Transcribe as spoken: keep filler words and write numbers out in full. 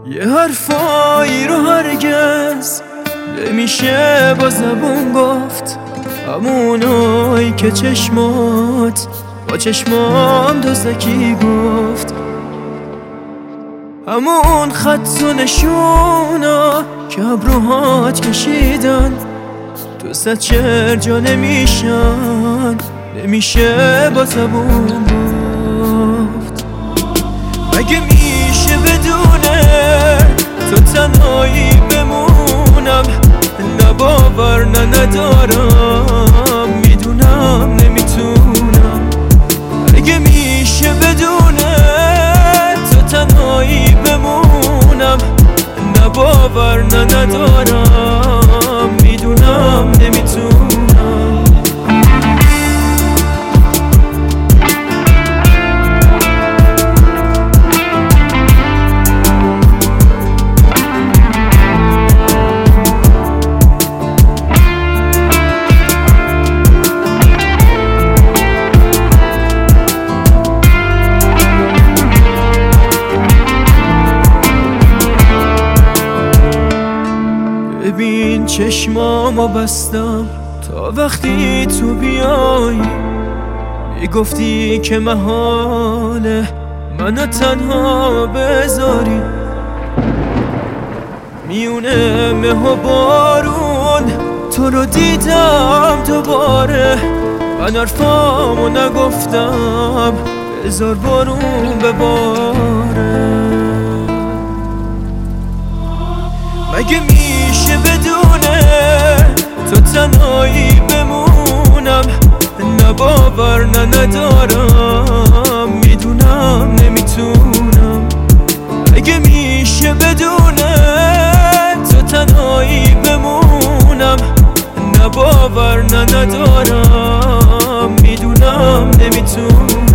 یه حرفایی رو هرگز نمیشه با زبون گفت، همونایی که چشمات با چشمام دوزکی گفت، همون خط و نشونا که ابروهات کشیدن تو صد شعر جا نمیشن، نمیشه با زبون گفت. مگه میشه بدونه تو تنهایی بمونم؟ نه باور نه ندارم، میدونم نمیتونم. مگه میشه بدونه تو تنهایی بمونم؟ نه باور نه ندارم، میدونم نمیتونم. ببین چشمامو بستم تا وقتی تو بیایی، میگفتی که محاله منو تنها بذاری. میونه مه و بارون تو رو دیدم دوباره، من حرفامو نگفتم بذار بارون بباره. مگه میشه بدونه تو تنهایی بمونم؟ نه باور نه ندارم، میدونم نمیتونم. مگه میشه بدونه تو تنهایی بمونم؟ نه باور نه ندارم، میدونم نمیتونم.